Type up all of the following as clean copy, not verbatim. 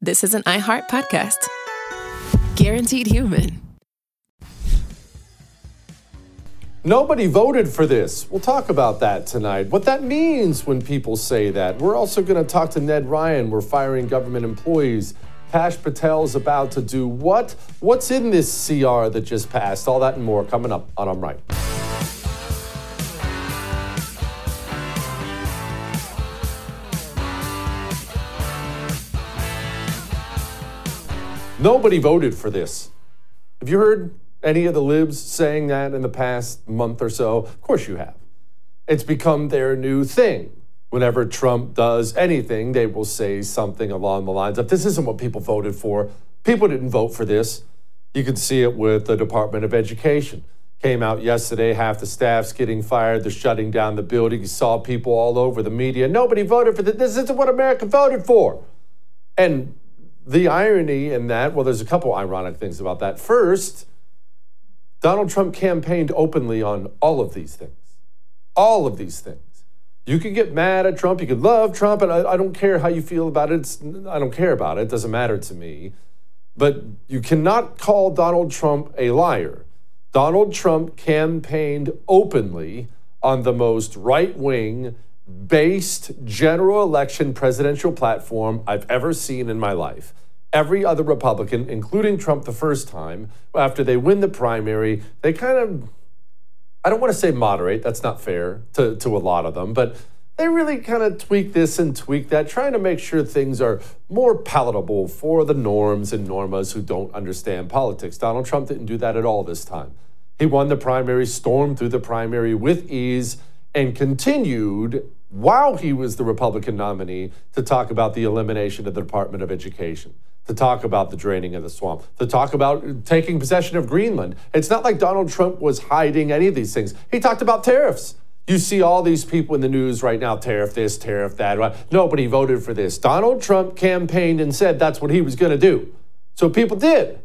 this is an iHeart podcast. Guaranteed Human. Nobody voted for this. We'll talk about that tonight. What that means when people say that. We're also going to talk to Ned Ryan. We're firing government employees. Kash Patel's about to do what? What's in this CR that just passed? All that and more coming up on I'm Right. Nobody voted for this. Have you heard any of the libs saying that in the past month or so? Of course you have. It's become their new thing. Whenever Trump does anything, they will say something along the lines of, this isn't what people voted for. People didn't vote for this. You can see it with the Department of Education. Came out yesterday, half the staff's getting fired. They're shutting down the building. You saw people all over the media. Nobody voted for this. This isn't what America voted for. And the irony in that, well, there's a couple ironic things about that. First, Donald Trump campaigned openly on all of these things. All of these things. You can get mad at Trump. You can love Trump. And I don't care how you feel about it. I don't care about it. It doesn't matter to me. But you cannot call Donald Trump a liar. Donald Trump campaigned openly on the most right-wing based general election presidential platform I've ever seen in my life. Every other Republican, including Trump the first time, after they win the primary, they kind of, I don't want to say moderate, that's not fair to a lot of them, but they really kind of tweak this and tweak that, trying to make sure things are more palatable for the norms and normas who don't understand politics. Donald Trump didn't do that at all this time. He won the primary, stormed through the primary with ease, and continued, while he was the Republican nominee, to talk about the elimination of the Department of Education, to talk about the draining of the swamp, to talk about taking possession of Greenland. It's not like Donald Trump was hiding any of these things. He talked about tariffs. You see all these people in the news right now, tariff this, tariff that. Nobody voted for this. Donald Trump campaigned and said that's what he was going to do. So people did.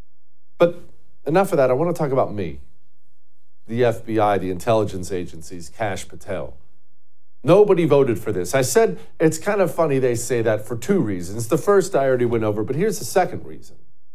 But enough of that. I want to talk about me, the FBI, the intelligence agencies, Kash Patel. Nobody voted for this. I said it's kind of funny they say that for two reasons. The first I already went over, but here's the second reason.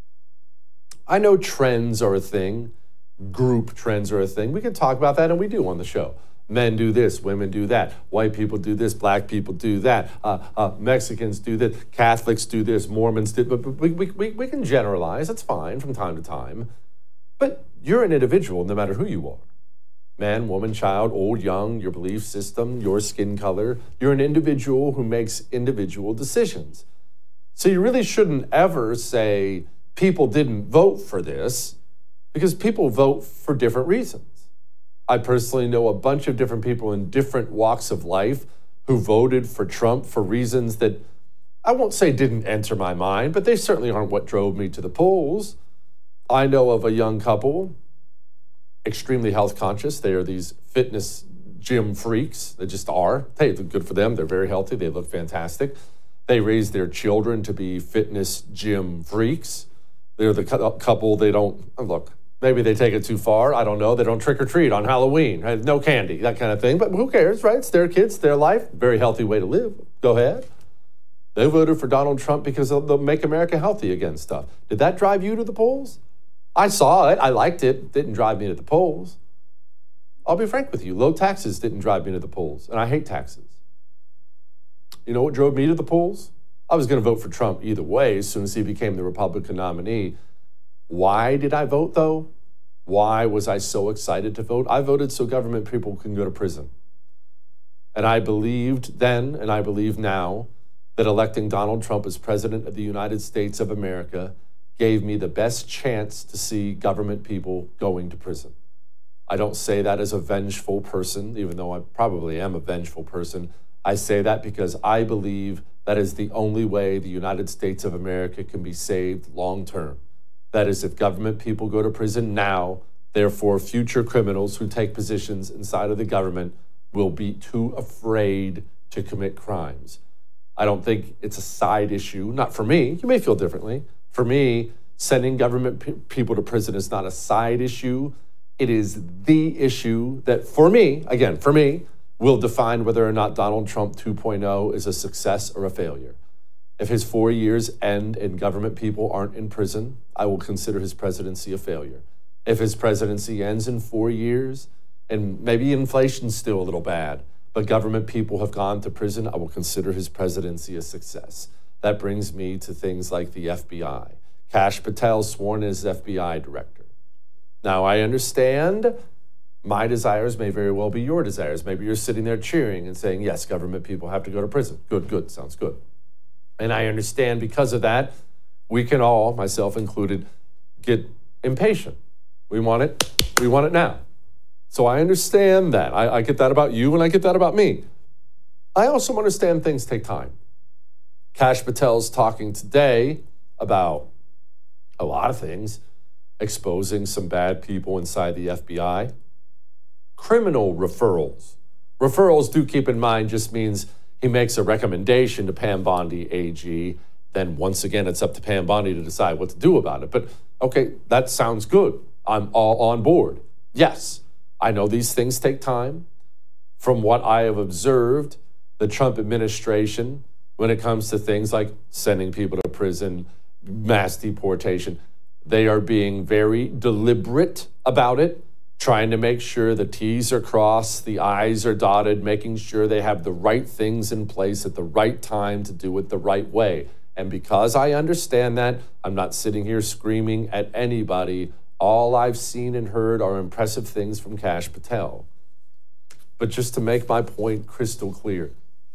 I know trends are a thing. Group trends are a thing. We can talk about that, and we do on the show. Men do this, women do that. White people do this, black people do that. Mexicans do this, Catholics do this, Mormons do. But we can generalize. That's fine from time to time. But you're an individual no matter who you are. Man, woman, child, old, young, your belief system, your skin color. You're an individual who makes individual decisions. So you really shouldn't ever say people didn't vote for this, because people vote for different reasons. I personally know a bunch of different people in different walks of life who voted for Trump for reasons that I won't say didn't enter my mind, but they certainly aren't what drove me to the polls. I know of a young couple, extremely health conscious. They are these fitness gym freaks. They just are. Hey, good for them. They're very healthy. They look fantastic. They raise their children to be fitness gym freaks. They're the couple, they don't, look, maybe they take it too far. I don't know. They don't trick or treat on Halloween. Right? No candy, that kind of thing. But who cares, right? It's their kids, their life. Very healthy way to live. Go ahead. They voted for Donald Trump because they'll make America healthy again stuff. Did that drive you to the polls? I saw it. I liked it. It didn't drive me to the polls. I'll be frank with you. Low taxes didn't drive me to the polls. And I hate taxes. You know what drove me to the polls? I was going to vote for Trump either way as soon as he became the Republican nominee. Why did I vote, though? Why was I so excited to vote? I voted so government people can go to prison. And I believed then, and I believe now, that electing Donald Trump as president of the United States of America gave me the best chance to see government people going to prison. I don't say that as a vengeful person, even though I probably am a vengeful person. I say that because I believe that is the only way the United States of America can be saved long term. That is, if government people go to prison now, therefore future criminals who take positions inside of the government will be too afraid to commit crimes. I don't think it's a side issue, not for me. You may feel differently. For me, sending government people to prison is not a side issue. It is the issue that, for me, will define whether or not Donald Trump 2.0 is a success or a failure. If his 4 years end and government people aren't in prison, I will consider his presidency a failure. If his presidency ends in 4 years and maybe inflation's still a little bad, but government people have gone to prison, I will consider his presidency a success. That brings me to things like the FBI. Kash Patel sworn as FBI director. Now, I understand my desires may very well be your desires. Maybe you're sitting there cheering and saying, yes, government people have to go to prison. Good, sounds good. And I understand because of that, we can all, myself included, get impatient. We want it now. So I understand that. I get that about you and I get that about me. I also understand things take time. Kash Patel's talking today about a lot of things, exposing some bad people inside the FBI. Criminal referrals. Referrals, do keep in mind, just means he makes a recommendation to Pam Bondi, AG. Then once again, it's up to Pam Bondi to decide what to do about it. But okay, that sounds good. I'm all on board. Yes, I know these things take time. From what I have observed, the Trump administration, when it comes to things like sending people to prison, mass deportation, they are being very deliberate about it, trying to make sure the T's are crossed, the I's are dotted, making sure they have the right things in place at the right time to do it the right way. And because I understand that, I'm not sitting here screaming at anybody. All I've seen and heard are impressive things from Kash Patel. But just to make my point crystal clear,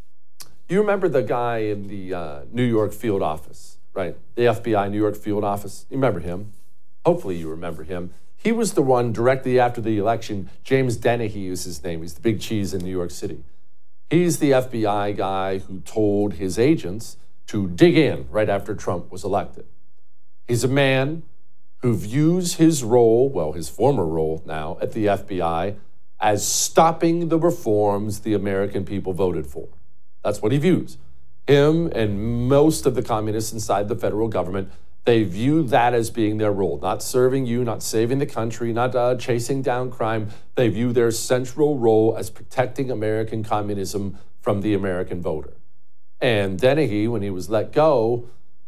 you remember the guy in the New York field office, right? The FBI New York field office. You remember him. Hopefully you remember him. He was the one directly after the election. James Dennehy is his name. He's the big cheese in New York City. He's the FBI guy who told his agents to dig in right after Trump was elected. He's a man who views his role, well, his former role now at the FBI, as stopping the reforms the American people voted for. That's what he views. Him and most of the communists inside the federal government, they view that as being their role, not serving you, not saving the country, not chasing down crime. They view their central role as protecting American communism from the American voter. And Dennehy, when he was let go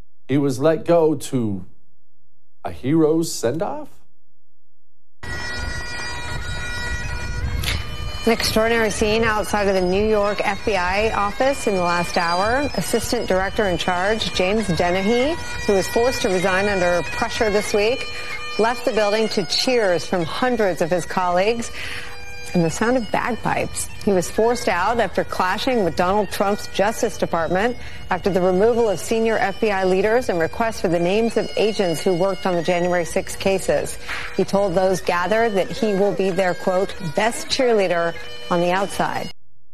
to a hero's send-off? An extraordinary scene outside of the New York FBI office in the last hour. Assistant Director in Charge, James Dennehy, who was forced to resign under pressure this week, left the building to cheers from hundreds of his colleagues and the sound of bagpipes. He was forced out after clashing with Donald Trump's Justice Department after the removal of senior FBI leaders and requests for the names of agents who worked on the January 6 cases. He told those gathered that he will be their, quote, best cheerleader on the outside.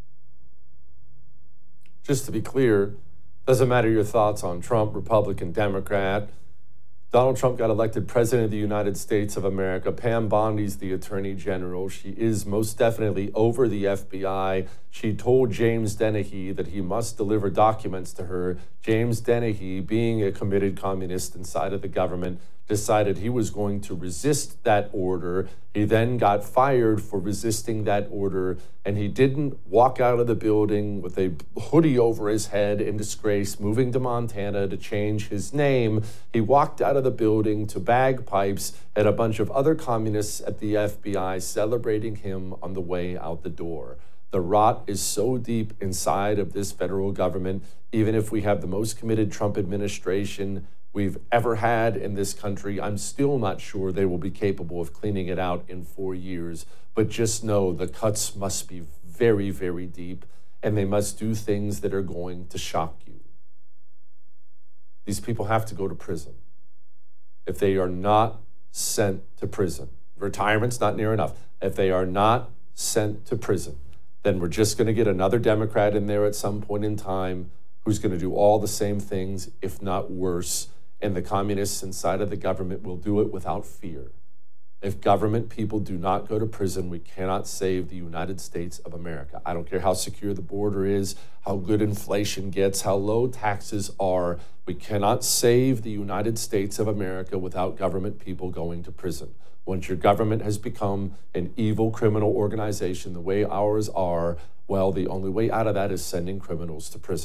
Just to be clear, doesn't matter your thoughts on Trump, Republican, Democrat. Donald Trump got elected president of the United States of America. Pam Bondi's the attorney general. She is most definitely over the FBI. She told James Dennehy that he must deliver documents to her. James Dennehy, being a committed communist inside of the government, decided he was going to resist that order. He then got fired for resisting that order, and he didn't walk out of the building with a hoodie over his head in disgrace, moving to Montana to change his name. He walked out of the building to bagpipes and a bunch of other communists at the FBI celebrating him on the way out the door. The rot is so deep inside of this federal government, even if we have the most committed Trump administration we've ever had in this country, I'm still not sure they will be capable of cleaning it out in 4 years. But just know the cuts must be very, very deep, and they must do things that are going to shock you. These people have to go to prison. If they are not sent to prison, retirement's not near enough. If they are not sent to prison, then we're just going to get another Democrat in there at some point in time who's going to do all the same things, if not worse. And the communists inside of the government will do it without fear. If government people do not go to prison, we cannot save the United States of America. I don't care how secure the border is, how good inflation gets, how low taxes are. We cannot save the United States of America without government people going to prison. Once your government has become an evil criminal organization the way ours are, well, the only way out of that is sending criminals to prison.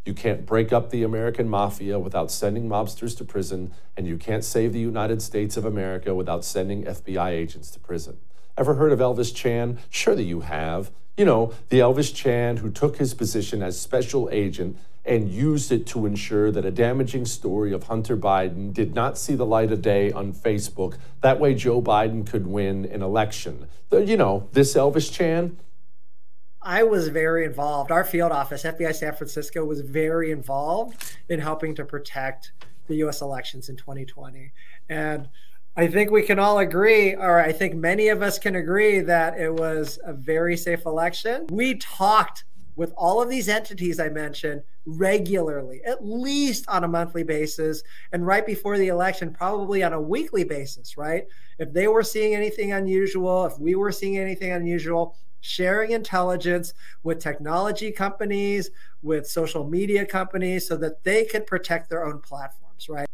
You can't break up the American mafia without sending mobsters to prison, and you can't save the United States of America without sending FBI agents to prison. Ever heard of Elvis Chan? Sure that you have. You know, the Elvis Chan who took his position as special agent and used it to ensure that a damaging story of Hunter Biden did not see the light of day on Facebook. That way Joe Biden could win an election. You know, this Elvis Chan. I was very involved. Our field office, FBI San Francisco, was very involved in helping to protect the U.S. elections in 2020. And I think we can all agree, or I think many of us can agree, that it was a very safe election. We talked with all of these entities I mentioned regularly, at least on a monthly basis, and right before the election, probably on a weekly basis, right? If they were seeing anything unusual, if we were seeing anything unusual, sharing intelligence with technology companies, with social media companies, so that they could protect their own platforms, right?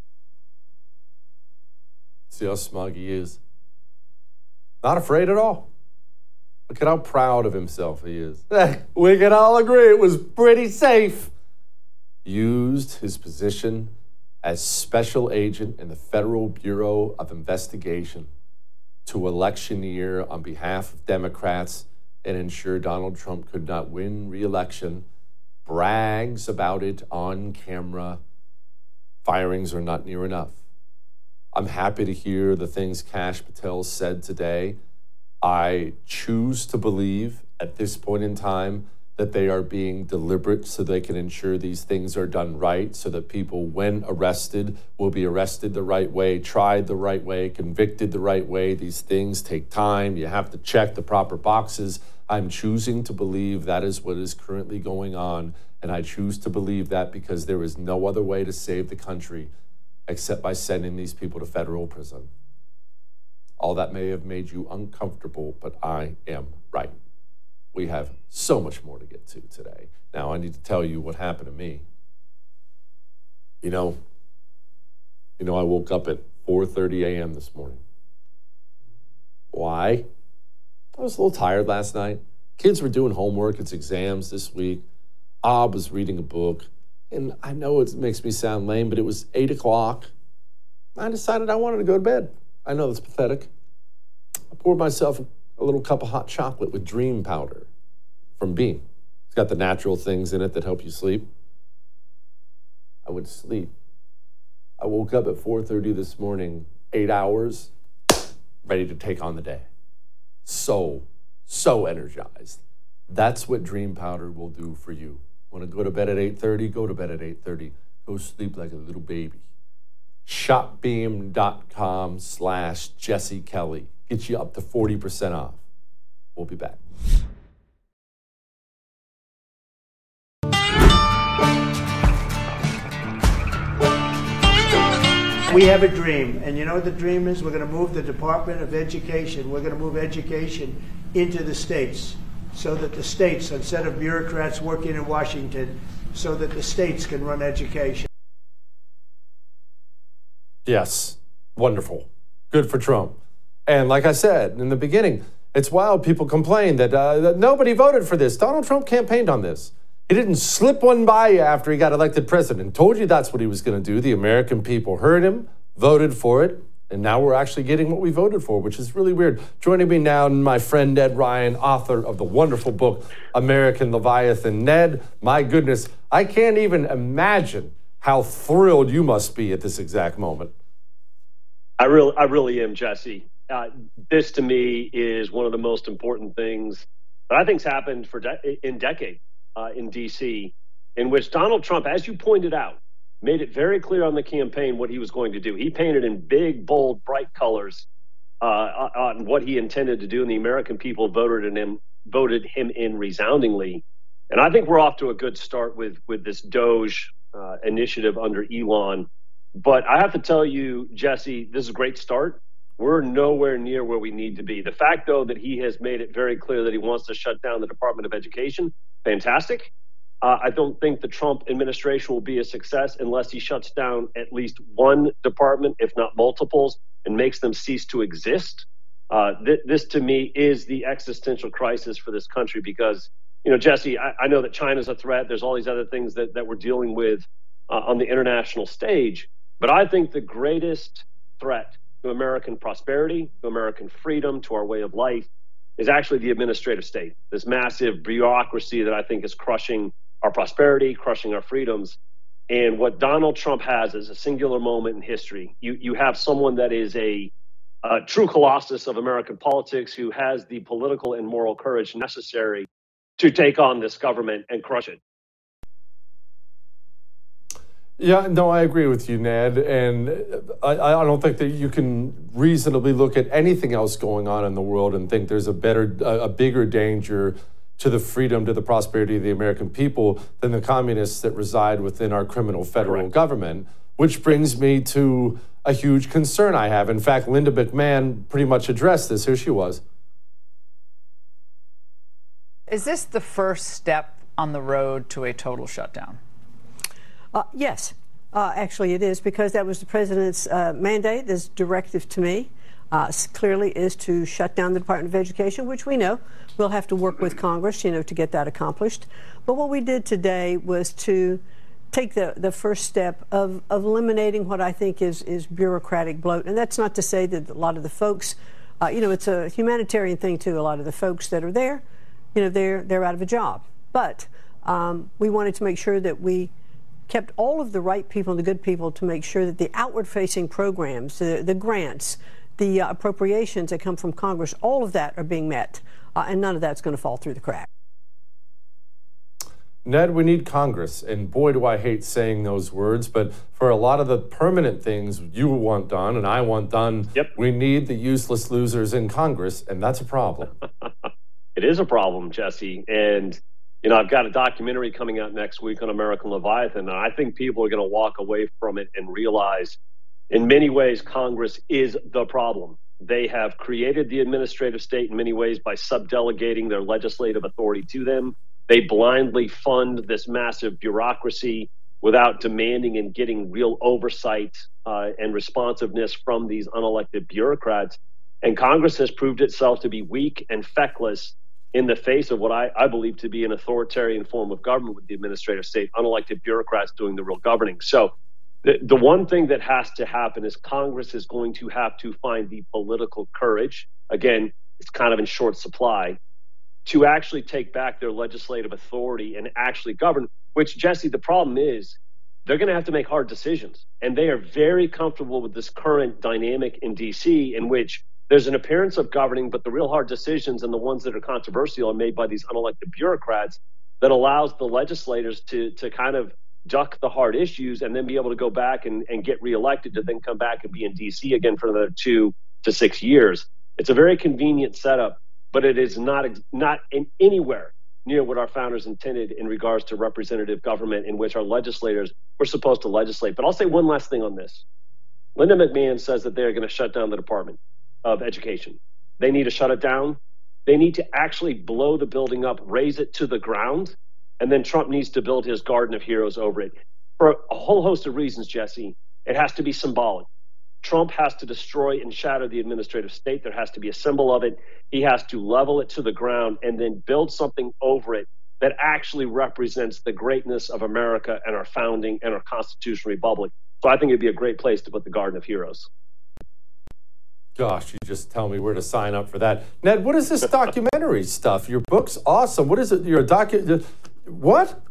See how smug he is. Not afraid at all. Look at how proud of himself he is. We can all agree it was pretty safe. Used his position as special agent in the Federal Bureau of Investigation to electioneer on behalf of Democrats and ensure Donald Trump could not win re-election, brags about it on camera. Firings are not near enough. I'm happy to hear the things Kash Patel said today. I choose to believe at this point in time that they are being deliberate so they can ensure these things are done right, so that people, when arrested, will be arrested the right way, tried the right way, convicted the right way. These things take time. You have to check the proper boxes. I'm choosing to believe that is what is currently going on, and I choose to believe that because there is no other way to save the country except by sending these people to federal prison. All that may have made you uncomfortable, but I am right. We have so much more to get to today. Now, I need to tell you what happened to me. You know, I woke up at 4:30 a.m. this morning. Why? I was a little tired last night. Kids were doing homework. It's exams this week. Ab was reading a book. And I know it makes me sound lame, but it was 8 o'clock. I decided I wanted to go to bed. I know that's pathetic. I poured myself a little cup of hot chocolate with Dream Powder from Beam. It's got the natural things in it that help you sleep. I went to sleep. I woke up at 4:30 this morning, 8 hours, ready to take on the day. So energized. That's what Dream Powder will do for you. Want to go to bed at 8:30? Go to bed at 8:30. Go sleep like a little baby. Shopbeam.com/Jesse Kelly. Get you up to 40% off. We'll be back. We have a dream, and you know what the dream is? We're going to move the Department of Education. We're going to move education into the states so that the states, instead of bureaucrats working in Washington, so that the states can run education. Yes, wonderful. Good for Trump. And like I said in the beginning, it's wild. People complain that nobody voted for this. Donald Trump campaigned on this. He didn't slip one by you after he got elected president. Told you that's what he was going to do. The American people heard him, voted for it, and now we're actually getting what we voted for, which is really weird. Joining me now, my friend Ned Ryan, author of the wonderful book, American Leviathan. Ned, my goodness, I can't even imagine how thrilled you must be at this exact moment. I really am, Jesse. This to me is one of the most important things that I think's happened in decades in D.C., in which Donald Trump, as you pointed out, made it very clear on the campaign what he was going to do. He painted in big, bold, bright colors on what he intended to do, and the American people voted him in resoundingly. And I think we're off to a good start with this Doge initiative under Elon. But I have to tell you, Jesse, this is a great start. We're nowhere near where we need to be. The fact, though, that he has made it very clear that he wants to shut down the Department of Education, fantastic. I don't think the Trump administration will be a success unless he shuts down at least one department, if not multiples, and makes them cease to exist. This, to me, is the existential crisis for this country, because Jesse, I know that China's a threat. There's all these other things that we're dealing with on the international stage. But I think the greatest threat to American prosperity, to American freedom, to our way of life is actually the administrative state, this massive bureaucracy that I think is crushing our prosperity, crushing our freedoms. And what Donald Trump has is a singular moment in history. You have someone that is a true colossus of American politics who has the political and moral courage necessary to take on this government and crush it. Yeah, no, I agree with you, Ned. And I don't think that you can reasonably look at anything else going on in the world and think there's a bigger danger to the freedom, to the prosperity of the American people than the communists that reside within our criminal federal government, which brings me to a huge concern I have. In fact, Linda McMahon pretty much addressed this. Here she was. Is this the first step on the road to a total shutdown? Yes, actually it is, because that was the president's mandate. This directive to me clearly is to shut down the Department of Education, which we know we'll have to work with Congress, to get that accomplished. But what we did today was to take the first step of eliminating what I think is bureaucratic bloat. And that's not to say that a lot of the folks, it's a humanitarian thing too. A lot of the folks that are there, they're out of a job. But we wanted to make sure that we kept all of the right people and the good people to make sure that the outward-facing programs, the grants, the appropriations that come from Congress, all of that are being met, and none of that's going to fall through the cracks. Ned, we need Congress, and boy, do I hate saying those words, but for a lot of the permanent things you want done and I want done, we need the useless losers in Congress, and that's a problem. It is a problem, Jesse, and I've got a documentary coming out next week on American Leviathan, and I think people are going to walk away from it and realize, in many ways, Congress is the problem. They have created the administrative state in many ways by subdelegating their legislative authority to them. They blindly fund this massive bureaucracy without demanding and getting real oversight and responsiveness from these unelected bureaucrats. And Congress has proved itself to be weak and feckless in the face of what I believe to be an authoritarian form of government with the administrative state, unelected bureaucrats doing the real governing. So the one thing that has to happen is Congress is going to have to find the political courage, again, it's kind of in short supply, to actually take back their legislative authority and actually govern, which, Jesse, the problem is they're going to have to make hard decisions. And they are very comfortable with this current dynamic in D.C. in which there's an appearance of governing, but the real hard decisions and the ones that are controversial are made by these unelected bureaucrats that allows the legislators to kind of duck the hard issues and then be able to go back and get reelected to then come back and be in D.C. again for another 2 to 6 years. It's a very convenient setup, but it is not in anywhere near what our founders intended in regards to representative government in which our legislators were supposed to legislate. But I'll say one last thing on this. Linda McMahon says that they're going to shut down the Department of Education. They need to shut it down. They need to actually blow the building up, raise it to the ground, and then Trump needs to build his garden of heroes over it. For a whole host of reasons, Jesse, it has to be symbolic. Trump has to destroy and shatter the administrative state. There has to be a symbol of it. He has to level it to the ground and then build something over it that actually represents the greatness of America and our founding and our constitutional republic. So I think it'd be a great place to put the Garden of Heroes. Gosh, you just tell me where to sign up for that. Ned, what is this documentary stuff? Your book's awesome. What is it? You're a what?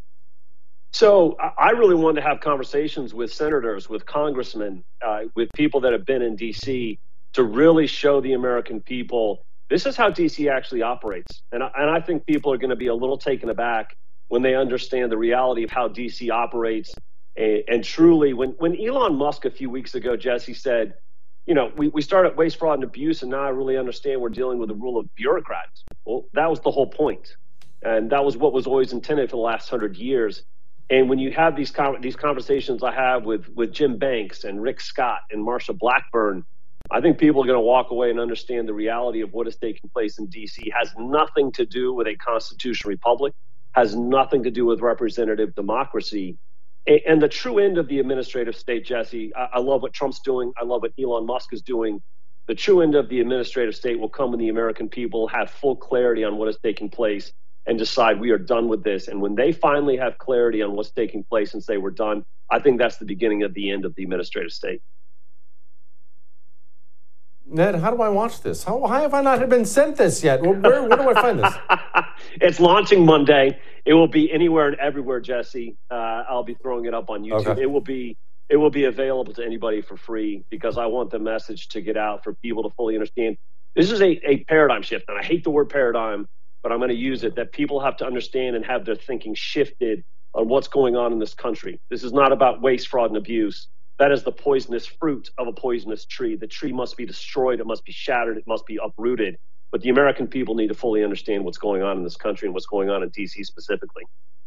So I really wanted to have conversations with senators, with congressmen, with people that have been in D.C. to really show the American people this is how D.C. actually operates. And I think people are going to be a little taken aback when they understand the reality of how D.C. operates. And truly, when Elon Musk a few weeks ago, Jesse, said, we started waste, fraud, and abuse, and now I really understand we're dealing with the rule of bureaucrats. Well, that was the whole point. And that was what was always intended for the last 100 years. And when you have these conversations I have with Jim Banks and Rick Scott and Marsha Blackburn, I think people are going to walk away and understand the reality of what is taking place in D.C. It has nothing to do with a constitutional republic, has nothing to do with representative democracy. And the true end of the administrative state, Jesse, I love what Trump's doing. I love what Elon Musk is doing. The true end of the administrative state will come when the American people have full clarity on what is taking place and decide we are done with this. And when they finally have clarity on what's taking place and say we're done, I think that's the beginning of the end of the administrative state. Ned, how do I watch this? How have I not been sent this yet? Where do I find this? It's launching Monday. It will be anywhere and everywhere, Jesse. I'll be throwing it up on YouTube. Okay. It will be available to anybody for free because I want the message to get out for people to fully understand. This is a paradigm shift, and I hate the word paradigm, but I'm going to use it, that people have to understand and have their thinking shifted on what's going on in this country. This is not about waste, fraud, and abuse. That is the poisonous fruit of a poisonous tree. The tree must be destroyed. It must be shattered. It must be uprooted. But the American people need to fully understand what's going on in this country and what's going on in D.C. specifically.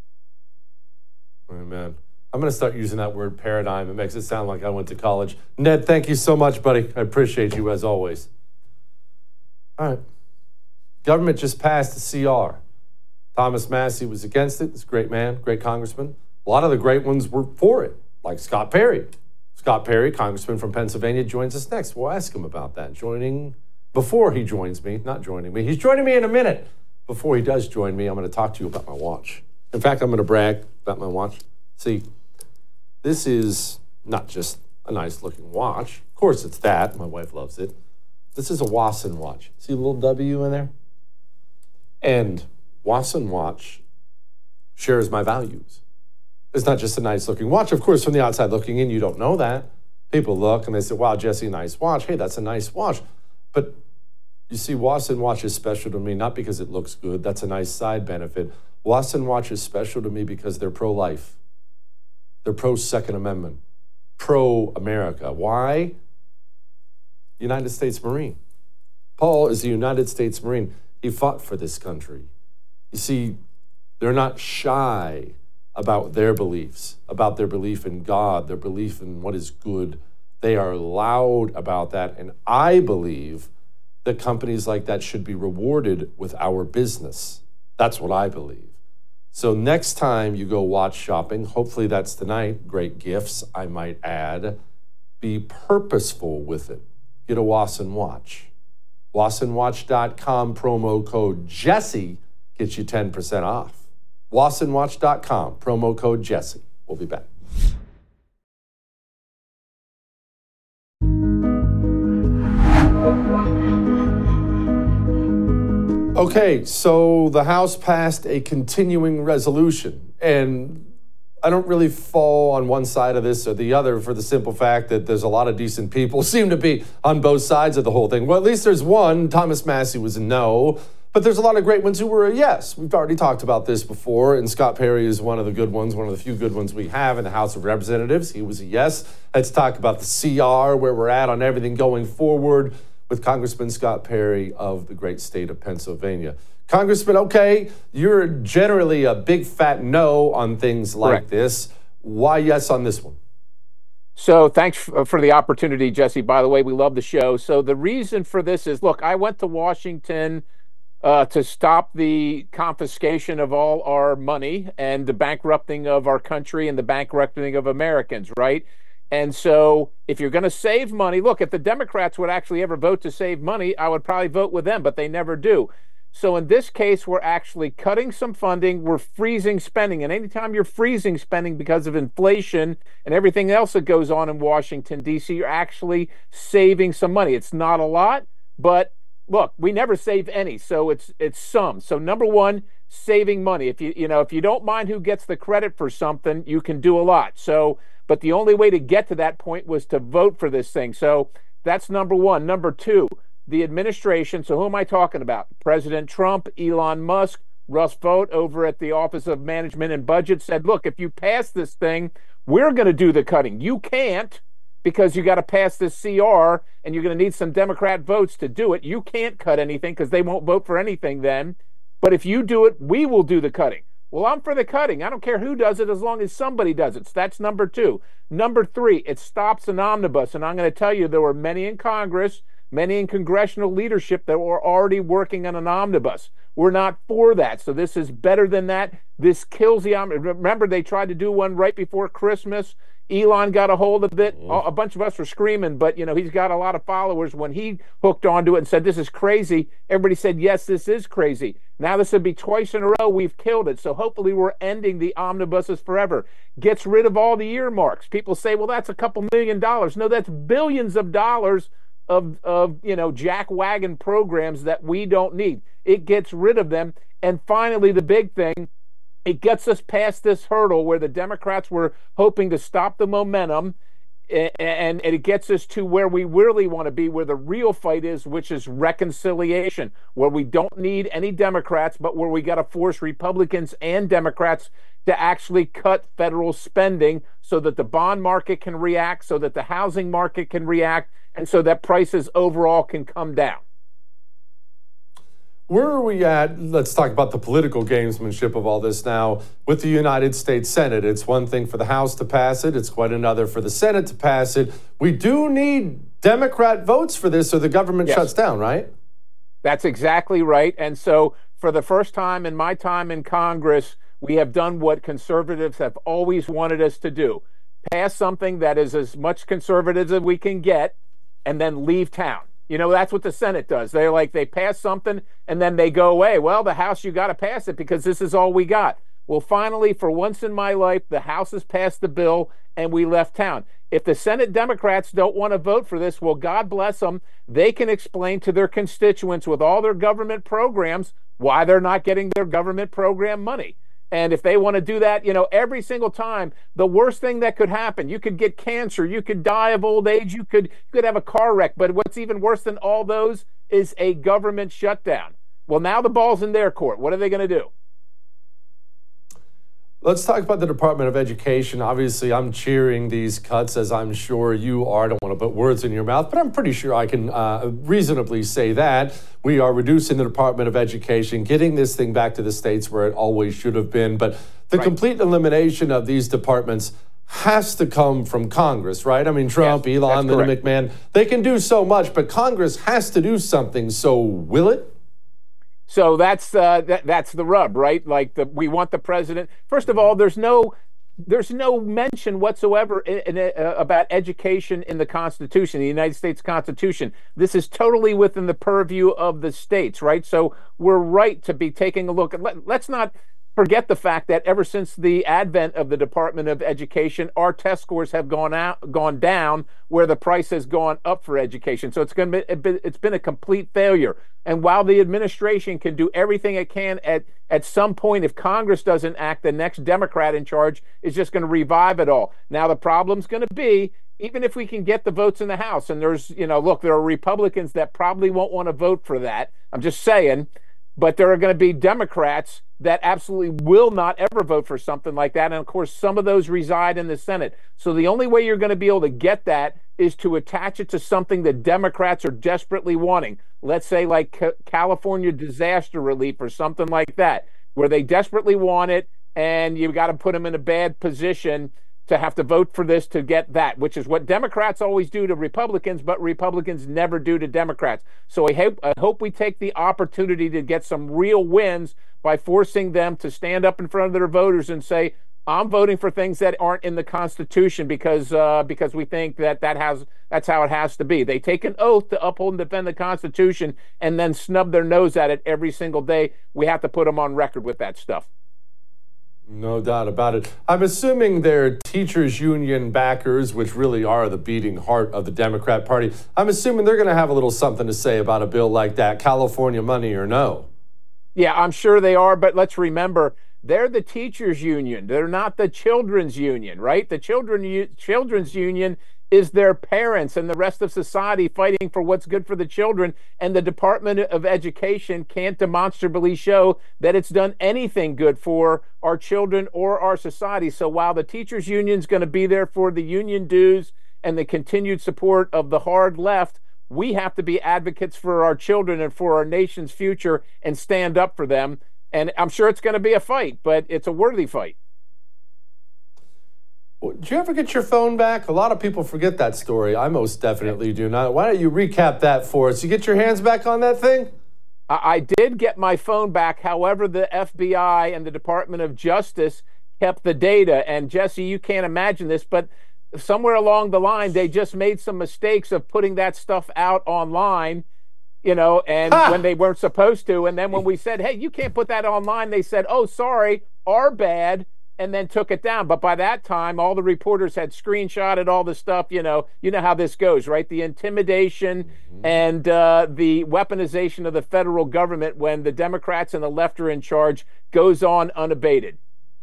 Amen. I'm going to start using that word paradigm. It makes it sound like I went to college. Ned, thank you so much, buddy. I appreciate you as always. All right. Government just passed the CR. Thomas Massie was against it. He's a great man, great congressman. A lot of the great ones were for it, like Scott Perry. Scott Perry, congressman from Pennsylvania, joins us next. We'll ask him about that. Before he joins me, not joining me. He's joining me in a minute. Before he does join me, I'm going to talk to you about my watch. In fact, I'm going to brag about my watch. See, this is not just a nice looking watch. Of course it's that. My wife loves it. This is a Wasson watch. See a little W in there? And Wasson watch shares my values. It's not just a nice looking watch. Of course, from the outside looking in, you don't know that. People look and they say, wow, Jesse, nice watch. Hey, that's a nice watch. But you see, Wasson watch is special to me, not because it looks good. That's a nice side benefit. Wasson watch is special to me because they're pro-life. They're pro-Second Amendment, pro-America. Why? United States Marine. Paul is a United States Marine. He fought for this country. You see, they're not shy about their beliefs, about their belief in God, their belief in what is good. They are loud about that. And I believe that companies like that should be rewarded with our business. That's what I believe. So next time you go watch shopping, hopefully that's tonight, great gifts, I might add, be purposeful with it. Get a Wasson watch. WassonWatch.com, promo code Jesse gets you 10% off. WassonWatch.com, promo code Jesse. We'll be back. Okay, so the House passed a continuing resolution, and I don't really fall on one side of this or the other for the simple fact that there's a lot of decent people seem to be on both sides of the whole thing. Well, at least there's one. Thomas Massie was a no, but there's a lot of great ones who were a yes. We've already talked about this before, and Scott Perry is one of the good ones, one of the few good ones we have in the House of Representatives. He was a yes. Let's talk about the CR, where we're at on everything going forward with Congressman Scott Perry of the great state of Pennsylvania. Congressman, okay, you're generally a big fat no on things like Correct. this. Why yes on this one? So thanks for the opportunity, Jesse. By the way, we love the show. So the reason for this is, look, I went to Washington to stop the confiscation of all our money and the bankrupting of our country and the bankrupting of Americans, right? And so if you're going to save money, look, if the Democrats would actually ever vote to save money, I would probably vote with them, but they never do. So in this case, we're actually cutting some funding. We're freezing spending. And anytime you're freezing spending because of inflation and everything else that goes on in Washington, D.C., you're actually saving some money. It's not a lot, but look, we never save any. So it's some. So number one, saving money. If you don't mind who gets the credit for something, you can do a lot. So, but the only way to get to that point was to vote for this thing. So that's number one. Number two, the administration. So who am I talking about? President Trump, Elon Musk, Russ Vought over at the Office of Management and Budget said, look, if you pass this thing, we're going to do the cutting. You can't, because you got to pass this CR and you're going to need some Democrat votes to do it. You can't cut anything because they won't vote for anything then. But if you do it, we will do the cutting. Well, I'm for the cutting. I don't care who does it as long as somebody does it. So that's number two. Number three, it stops an omnibus. And I'm going to tell you, there were many in Congress, many in congressional leadership that were already working on an omnibus. We're not for that. So this is better than that. This kills the omnibus. Remember, they tried to do one right before Christmas. Elon got a hold of it. A bunch of us were screaming, but he's got a lot of followers. When he hooked onto it and said, this is crazy, everybody said, yes, this is crazy. Now this would be twice in a row we've killed it. So hopefully we're ending the omnibuses forever. Gets rid of all the earmarks. People say, well, that's a couple $1 million. No, that's billions of dollars of jack wagon programs that we don't need. It gets rid of them. And finally, the big thing, it gets us past this hurdle where the Democrats were hoping to stop the momentum, and it gets us to where we really want to be, where the real fight is, which is reconciliation, where we don't need any Democrats, but where we got to force Republicans and Democrats to actually cut federal spending so that the bond market can react, so that the housing market can react, and so that prices overall can come down. Where are we at? Let's talk about the political gamesmanship of all this now with the United States Senate. It's one thing for the House to pass it. It's quite another for the Senate to pass it. We do need Democrat votes for this or the government shuts down, right? That's exactly right. And so for the first time in my time in Congress, we have done what conservatives have always wanted us to do. Pass something that is as much conservative as we can get and then leave town. That's what the Senate does. They pass something and then they go away. Well, the House, you got to pass it because this is all we got. Well, finally, for once in my life, the House has passed the bill and we left town. If the Senate Democrats don't want to vote for this, well, God bless them. They can explain to their constituents with all their government programs why they're not getting their government program money. And if they want to do that, every single time, the worst thing that could happen, you could get cancer, you could die of old age, you could have a car wreck. But what's even worse than all those is a government shutdown. Well, now the ball's in their court. What are they going to do? Let's talk about the Department of Education. Obviously, I'm cheering these cuts, as I'm sure you are. I don't want to put words in your mouth, but I'm pretty sure I can reasonably say that. We are reducing the Department of Education, getting this thing back to the states where it always should have been. But the complete elimination of these departments has to come from Congress, right? I mean, Trump, Elon, Linda McMahon, they can do so much, but Congress has to do something. So will it? So that's the rub, right? We want the president. First of all, there's no mention whatsoever about education in the Constitution, the United States Constitution. This is totally within the purview of the states, right? So we're right to be taking a look. Let's not forget the fact that ever since the advent of the Department of Education, our test scores have gone down, where the price has gone up for education. So it's been a complete failure. And while the administration can do everything it can, at some point, if Congress doesn't act, the next Democrat in charge is just going to revive it all. Now the problem's going to be, even if we can get the votes in the House, and there are Republicans that probably won't want to vote for that. I'm just saying. But there are going to be Democrats that absolutely will not ever vote for something like that. And of course, some of those reside in the Senate. So the only way you're going to be able to get that is to attach it to something that Democrats are desperately wanting. Let's say like California disaster relief or something like that, where they desperately want it, and you've got to put them in a bad position to have to vote for this to get that, which is what Democrats always do to Republicans, but Republicans never do to Democrats. So I hope we take the opportunity to get some real wins by forcing them to stand up in front of their voters and say, I'm voting for things that aren't in the Constitution because we think that's how it has to be. They take an oath to uphold and defend the Constitution and then snub their nose at it every single day. We have to put them on record with that stuff. No doubt about it. I'm assuming they're teachers union backers, which really are the beating heart of the Democrat Party. I'm assuming they're going to have a little something to say about a bill like that, California money or no. Yeah, I'm sure they are, but let's remember, they're the teachers union. They're not the children's union, right? The children's union is their parents and the rest of society fighting for what's good for the children, and the Department of Education can't demonstrably show that it's done anything good for our children or our society. So while the teachers union is going to be there for the union dues and the continued support of the hard left, we have to be advocates for our children and for our nation's future and stand up for them. And I'm sure it's going to be a fight, but it's a worthy fight. Did you ever get your phone back? A lot of people forget that story. I most definitely do not. Why don't you recap that for us? You get your hands back on that thing? I did get my phone back. However, the FBI and the Department of Justice kept the data. And Jesse, you can't imagine this, but somewhere along the line, they just made some mistakes of putting that stuff out online, and when they weren't supposed to. And then when we said, hey, you can't put that online, they said, oh, sorry, our bad, and then took it down. But by that time, all the reporters had screenshotted all the stuff. You know how this goes, right? The intimidation and the weaponization of the federal government when the Democrats and the left are in charge goes on unabated.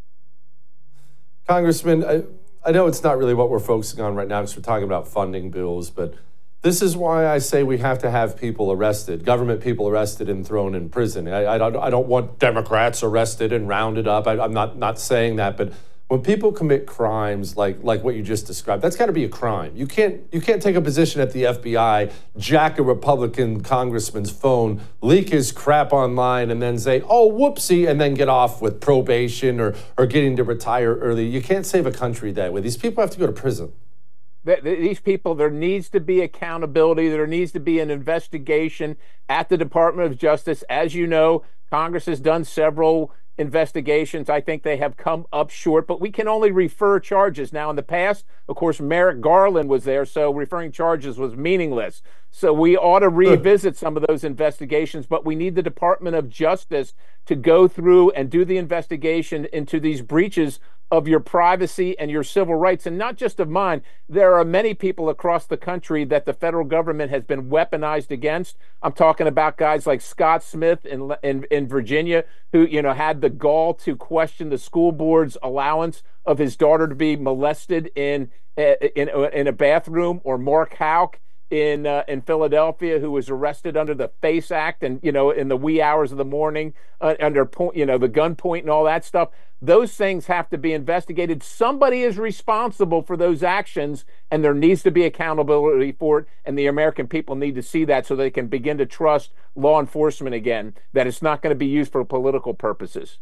Congressman, I know it's not really what we're focusing on right now because we're talking about funding bills, but this is why I say we have to have people arrested, government people arrested and thrown in prison. I don't want Democrats arrested and rounded up. I'm not saying that, but when people commit crimes like what you just described, that's got to be a crime. You can't take a position at the FBI, jack a Republican congressman's phone, leak his crap online, and then say, oh, whoopsie, and then get off with probation or getting to retire early. You can't save a country that way. These people have to go to prison. These people, there needs to be accountability. There needs to be an investigation at the Department of Justice. As you know, Congress has done several investigations. I think they have come up short, but we can only refer charges. Now, in the past, of course, Merrick Garland was there, so referring charges was meaningless. So we ought to revisit some of those investigations, but we need the Department of Justice to go through and do the investigation into these breaches of your privacy and your civil rights, and not just of mine. There are many people across the country that the federal government has been weaponized against. I'm talking about guys like Scott Smith in Virginia, who had the gall to question the school board's allowance of his daughter to be molested in a bathroom, or Mark Houck in Philadelphia, who was arrested under the FACE Act and in the wee hours of the morning under the gunpoint and all that stuff. Those things have to be investigated. Somebody is responsible for those actions, and there needs to be accountability for it. And the American people need to see that so they can begin to trust law enforcement again, that it's not going to be used for political purposes.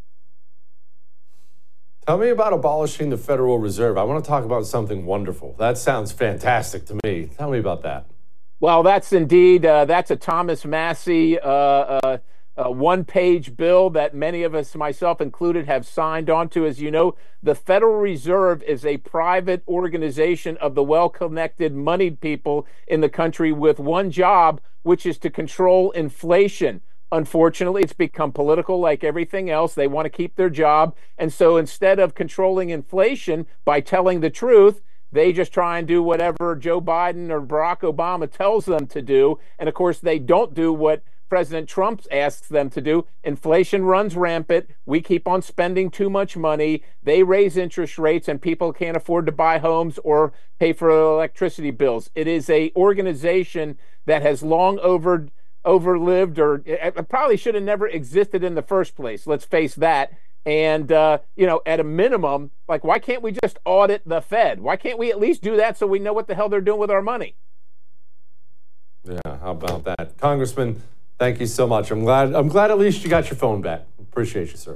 Tell me about abolishing the Federal Reserve. I want to talk about something wonderful. That sounds fantastic to me. Tell me about that. Well, that's indeed, that's a Thomas Massie one-page bill that many of us, myself included, have signed on to. As you know, the Federal Reserve is a private organization of the well-connected, moneyed people in the country with one job, which is to control inflation. Unfortunately, it's become political like everything else. They want to keep their job. And so instead of controlling inflation by telling the truth, they just try and do whatever Joe Biden or Barack Obama tells them to do. And of course, they don't do what President Trump asks them to do. Inflation runs rampant. We keep on spending too much money. They raise interest rates, and people can't afford to buy homes or pay for electricity bills. It is an organization that has long overlived, or it probably should have never existed in the first place. Let's face that. And, at a minimum, why can't we just audit the Fed? Why can't we at least do that so we know what the hell they're doing with our money? Yeah, how about that? Congressman, thank you so much. I'm glad at least you got your phone back. Appreciate you, sir.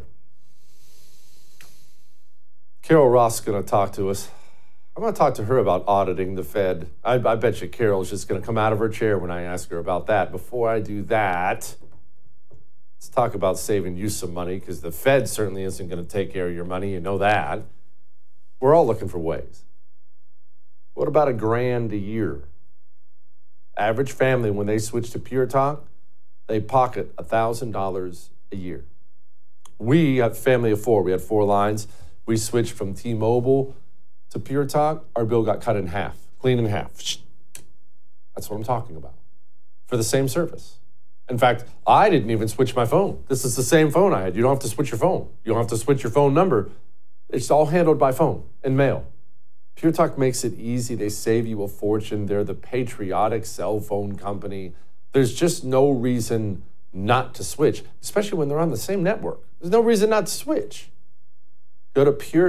Carol Ross is going to talk to us. I'm going to talk to her about auditing the Fed. I bet you Carol's just going to come out of her chair when I ask her about that. Before I do that, let's talk about saving you some money, because the Fed certainly isn't going to take care of your money. You know that. We're all looking for ways. What about $1,000 a year? Average family, when they switch to Pure Talk, they pocket $1,000 a year. We, a family of four, we had 4 lines. We switched from T-Mobile to Pure Talk. Our bill got cut in half, clean in half. That's what I'm talking about. For the same service. In fact, I didn't even switch my phone. This is the same phone I had. You don't have to switch your phone. You don't have to switch your phone number. It's all handled by phone and mail. Pure Talk makes it easy. They save you a fortune. They're the patriotic cell phone company. There's just no reason not to switch, especially when they're on the same network. There's no reason not to switch. Go to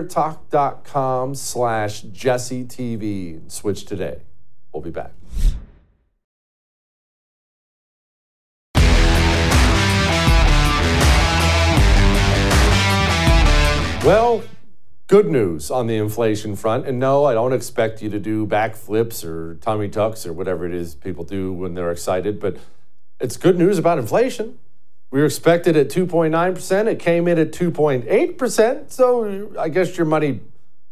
puretalk.com/JesseTV and switch today. We'll be back. Well, good news on the inflation front. And no, I don't expect you to do backflips or tummy tucks or whatever it is people do when they're excited, but it's good news about inflation. We were expected at 2.9%. It came in at 2.8%. So I guess your money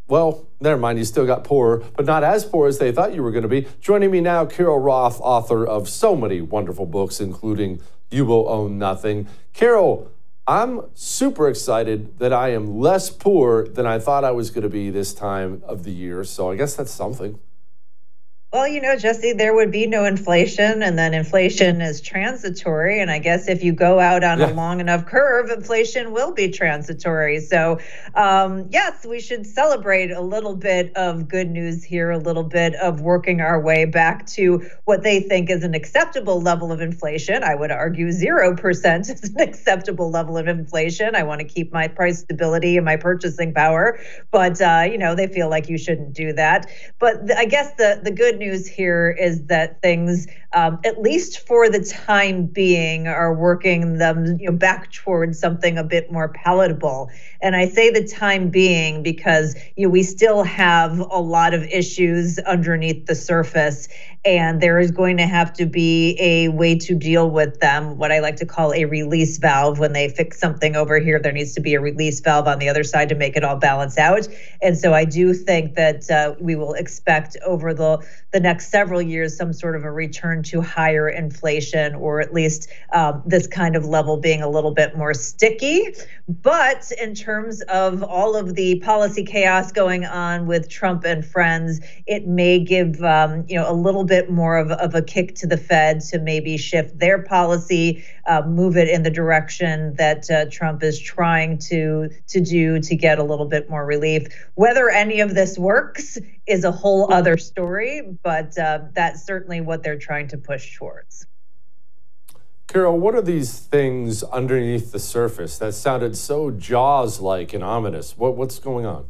Well, never mind, you still got poorer, but not as poor as they thought you were going to be. Joining me now, Carol Roth, author of so many wonderful books, including You Will Own Nothing. Carol, I'm super excited that I am less poor than I thought I was going to be this time of the year, so I guess that's something. Well, Jesse, there would be no inflation, and then inflation is transitory. And I guess if you go out on a long enough curve, inflation will be transitory. So, yes, we should celebrate a little bit of good news here, a little bit of working our way back to what they think is an acceptable level of inflation. I would argue 0% is an acceptable level of inflation. I want to keep my price stability and my purchasing power. But, they feel like you shouldn't do that. But I guess the good news here is that things, at least for the time being, are working them back towards something a bit more palatable. And I say the time being because we still have a lot of issues underneath the surface, and there is going to have to be a way to deal with them, what I like to call a release valve. When they fix something over here, there needs to be a release valve on the other side to make it all balance out. And so I do think that we will expect over the next several years some sort of a return to higher inflation, or at least this kind of level being a little bit more sticky. But in terms of all of the policy chaos going on with Trump and friends, it may give a little bit more of a kick to the Fed to maybe shift their policy, move it in the direction that Trump is trying to do to get a little bit more relief. Whether any of this works is a whole other story, but that's certainly what they're trying to push towards. Carol, what are these things underneath the surface? That sounded so Jaws-like and ominous. What's going on?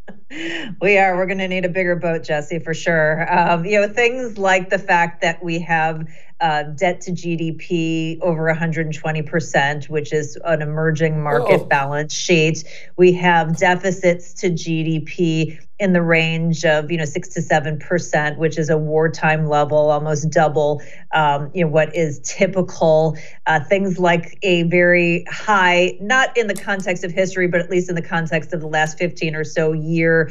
We're going to need a bigger boat, Jesse, for sure. Things like the fact that we have debt to GDP over 120%, which is an emerging market balance sheet. We have deficits to GDP in the range of 6 to 7%, which is a wartime level, almost double what is typical. Things like a very high, not in the context of history, but at least in the context of the last 15 or so year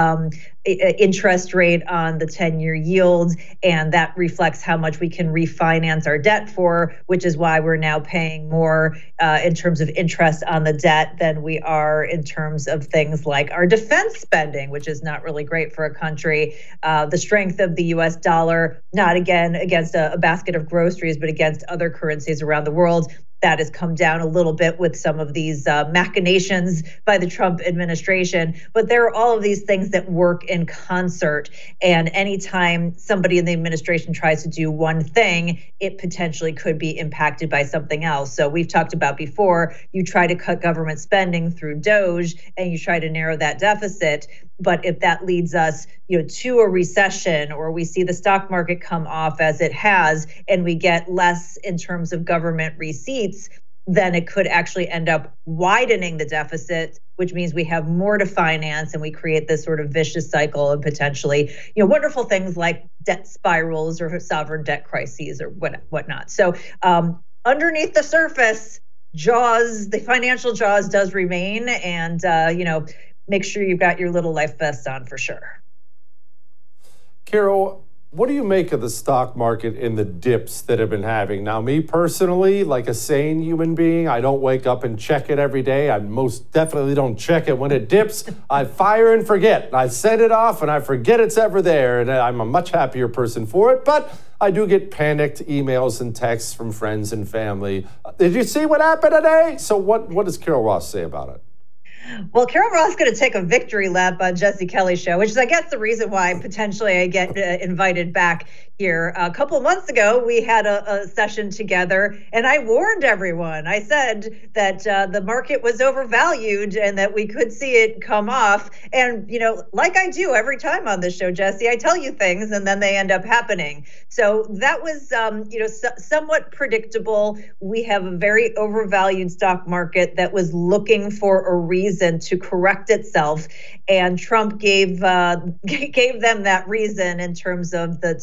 interest rate on the 10-year yield, and that reflects how much we can refinance our debt for, which is why we're now paying more in terms of interest on the debt than we are in terms of things like our defense spending, which is not really great for a country. The strength of the U.S. dollar, not again against a basket of groceries, but against other currencies around the world. That has come down a little bit with some of these machinations by the Trump administration. But there are all of these things that work in concert. And anytime somebody in the administration tries to do one thing, it potentially could be impacted by something else. So we've talked about before, you try to cut government spending through DOGE and you try to narrow that deficit. But if that leads us to a recession, or we see the stock market come off as it has, and we get less in terms of government receipts, then it could actually end up widening the deficit, which means we have more to finance and we create this sort of vicious cycle and potentially, wonderful things like debt spirals or sovereign debt crises or whatnot. So underneath the surface, Jaws, the financial Jaws does remain, and, make sure you've got your little life vest on for sure. Carol, what do you make of the stock market in the dips that have been having? Now, me personally, like a sane human being, I don't wake up and check it every day. I most definitely don't check it when it dips. I fire and forget. I set it off and I forget it's ever there, and I'm a much happier person for it. But I do get panicked emails and texts from friends and family. Did you see what happened today? So what does Carol Roth say about it? Well, Carol Roth's going to take a victory lap on Jesse Kelly's show, which is, I guess, the reason why potentially I get invited back here. A couple of months ago, we had a session together, and I warned everyone. I said that the market was overvalued and that we could see it come off. And, like I do every time on this show, Jesse, I tell you things and then they end up happening. So that was, somewhat predictable. We have a very overvalued stock market that was looking for a reason to correct itself. And Trump gave them that reason in terms of the tariffs,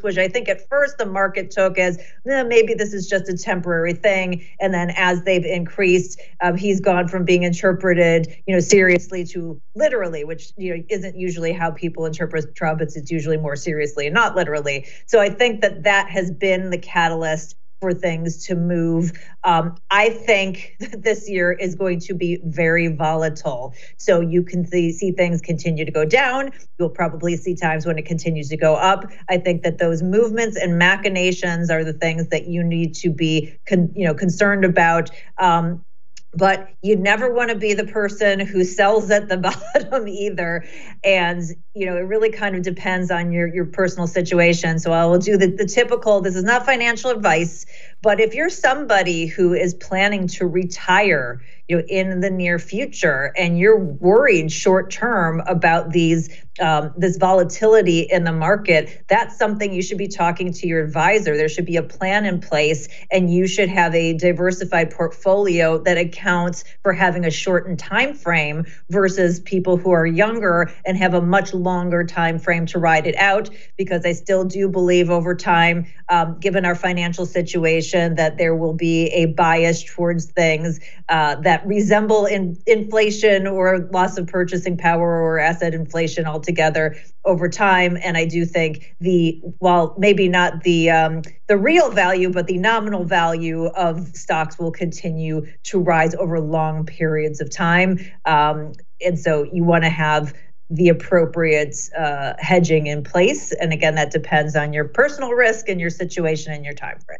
reports, which I think at first the market took as maybe this is just a temporary thing. And then as they've increased, he's gone from being interpreted, seriously to literally, which, isn't usually how people interpret Trump. It's usually more seriously and not literally. So I think that has been the catalyst for things to move. I think that this year is going to be very volatile. So you can see things continue to go down. You'll probably see times when it continues to go up. I think that those movements and machinations are the things that you need to be concerned about. But you never want to be the person who sells at the bottom either. And, it really kind of depends on your personal situation. So I will do the typical, this is not financial advice, but if you're somebody who is planning to retire, in the near future, and you're worried short term about this volatility in the market, that's something you should be talking to your advisor. There should be a plan in place, and you should have a diversified portfolio that accounts for having a shortened time frame versus people who are younger and have a much longer time frame to ride it out. Because I still do believe over time, given our financial situation, that there will be a bias towards things that resemble inflation or loss of purchasing power or asset inflation altogether over time. And I do think while maybe not the real value, but the nominal value of stocks will continue to rise over long periods of time. And so you want to have the appropriate hedging in place. And again, that depends on your personal risk and your situation and your time frame.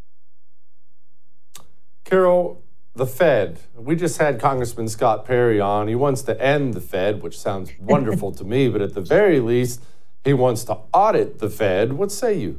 Carol, the Fed. We just had Congressman Scott Perry on. He wants to end the Fed, which sounds wonderful to me, but at the very least, he wants to audit the Fed. What say you?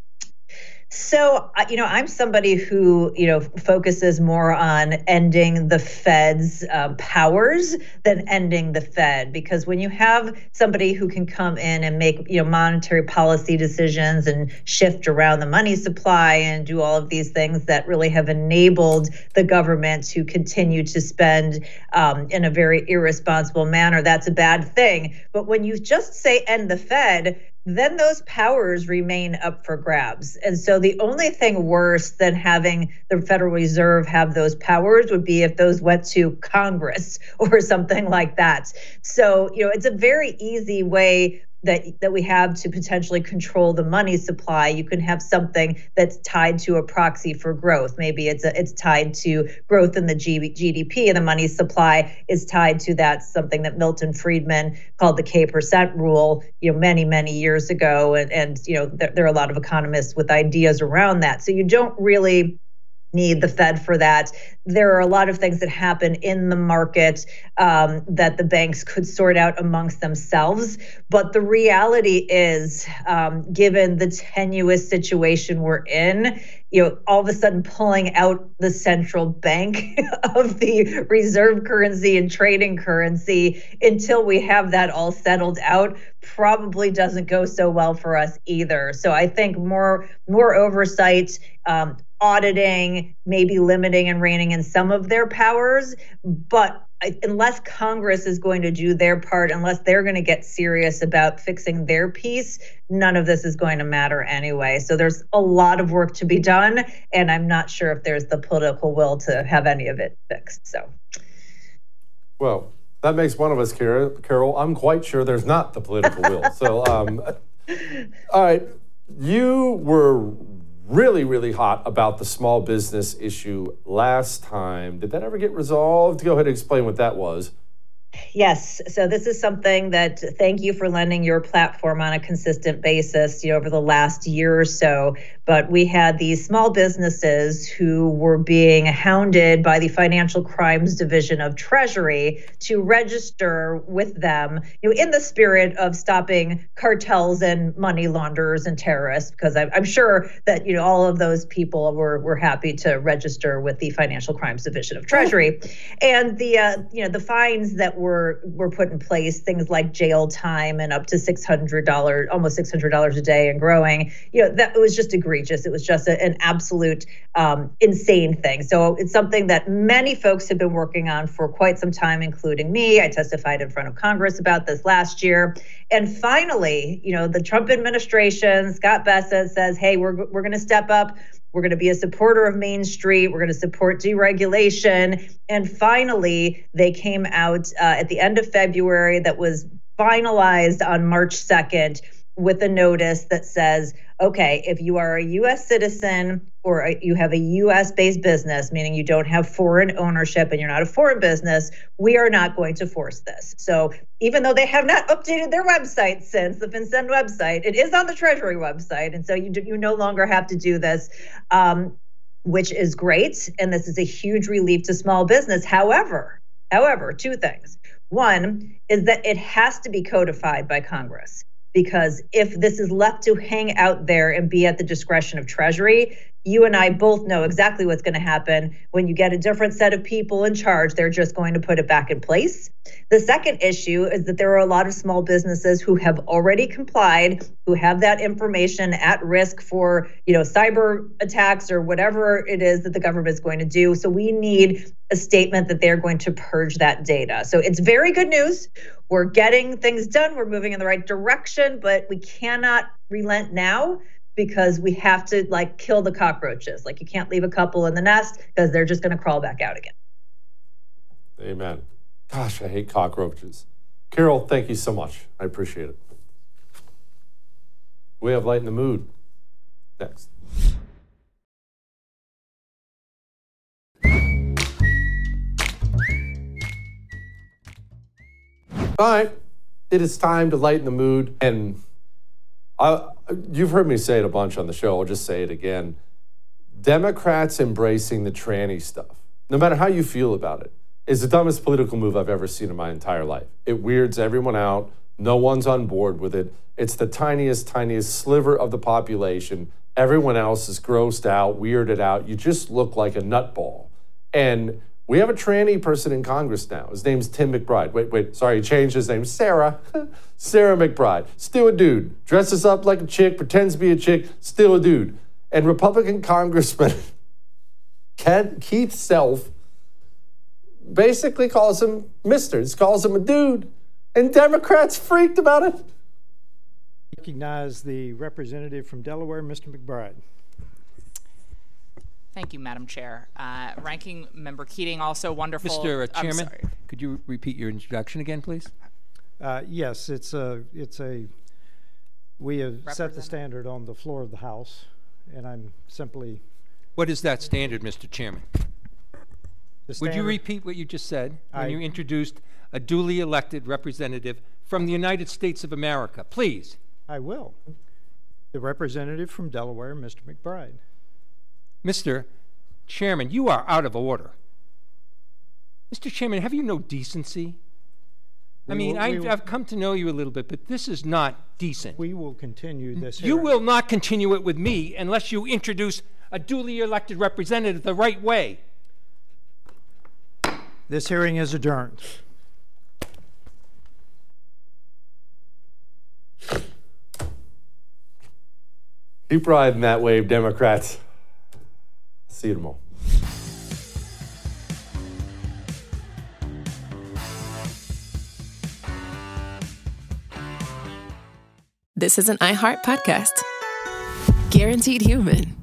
So, I'm somebody who, focuses more on ending the Fed's powers than ending the Fed. Because when you have somebody who can come in and make, monetary policy decisions and shift around the money supply and do all of these things that really have enabled the government to continue to spend in a very irresponsible manner, that's a bad thing. But when you just say end the Fed, then those powers remain up for grabs. And so the only thing worse than having the Federal Reserve have those powers would be if those went to Congress or something like that. So, it's a very easy way that we have to potentially control the money supply. You can have something that's tied to a proxy for growth. Maybe it's tied to growth in the GDP, and the money supply is tied to that, something that Milton Friedman called the K% rule, many, many years ago. And there are a lot of economists with ideas around that. So you don't really need the Fed for that. There are a lot of things that happen in the market that the banks could sort out amongst themselves. But the reality is, given the tenuous situation we're in, all of a sudden pulling out the central bank of the reserve currency and trading currency until we have that all settled out probably doesn't go so well for us either. So I think more oversight, auditing, maybe limiting and reining in some of their powers. But unless Congress is going to do their part, unless they're going to get serious about fixing their piece, none of this is going to matter anyway. So there's a lot of work to be done, and I'm not sure if there's the political will to have any of it fixed. So, well, that makes one of us, Carol. I'm quite sure there's not the political will. So, all right, you were really, really hot about the small business issue last time. Did that ever get resolved? Go ahead and explain what that was. Yes. So this is something that, thank you for lending your platform on a consistent basis, over the last year or so. But we had these small businesses who were being hounded by the Financial Crimes Division of Treasury to register with them, in the spirit of stopping cartels and money launderers and terrorists, because I'm sure that, all of those people were happy to register with the Financial Crimes Division of Treasury. And the fines that were put in place, things like jail time and up to $600, almost $600 a day and growing, that it was just egregious. It was just an absolute insane thing. So it's something that many folks have been working on for quite some time, including me. I testified in front of Congress about this last year. And finally, the Trump administration, Scott Bessent says, hey, we're going to step up. We're going to be a supporter of Main Street. We're going to support deregulation. And finally, they came out at the end of February that was finalized on March 2nd with a notice that says, okay, if you are a U.S. citizen or you have a U.S.-based business, meaning you don't have foreign ownership and you're not a foreign business, we are not going to force this. So even though they have not updated their website since, the FinCEN website, it is on the Treasury website. And so you no longer have to do this, which is great. And this is a huge relief to small business. However, two things. One is that it has to be codified by Congress. Because if this is left to hang out there and be at the discretion of Treasury, you and I both know exactly what's going to happen. When you get a different set of people in charge, they're just going to put it back in place. The second issue is that there are a lot of small businesses who have already complied, who have that information at risk for, cyber attacks or whatever it is that the government is going to do. So we need a statement that they're going to purge that data. So it's very good news. We're getting things done. We're moving in the right direction, but we cannot relent now because we have to kill the cockroaches. You can't leave a couple in the nest because they're just going to crawl back out again. Amen. Gosh, I hate cockroaches. Carol, thank you so much. I appreciate it. We have Light in the Mood next. All right, it is time to lighten the mood. And you've heard me say it a bunch on the show. I'll just say it again. Democrats embracing the tranny stuff, no matter how you feel about it, is the dumbest political move I've ever seen in my entire life. It weirds everyone out. No one's on board with it. It's the tiniest sliver of the population. Everyone else is grossed out, weirded out. You just look like a nutball. And we have a tranny person in Congress now. His name's Tim McBride. Sorry, he changed his name. Sarah. Sarah McBride. Still a dude. Dresses up like a chick, pretends to be a chick, still a dude. And Republican Congressman Keith Self basically calls him Mr. Just calls him a dude. And Democrats freaked about it. Recognize the representative from Delaware, Mr. McBride. Thank you, Madam Chair. Ranking Member Keating, also wonderful. Mr. Chairman, could you repeat your introduction again, please? Yes, we have set the standard on the floor of the House, and I'm simply... What is that standard, Mr. Chairman? Would you repeat what you just said when you introduced a duly elected representative from the United States of America? Please. I will. The representative from Delaware, Mr. McBride. Mr. Chairman, you are out of order. Mr. Chairman, have you no decency? I've come to know you a little bit, but this is not decent. We will continue this hearing. You will not continue it with me unless you introduce a duly elected representative the right way. This hearing is adjourned. Keep riding that wave, Democrats. See you tomorrow. This is an iHeart podcast. Guaranteed Human.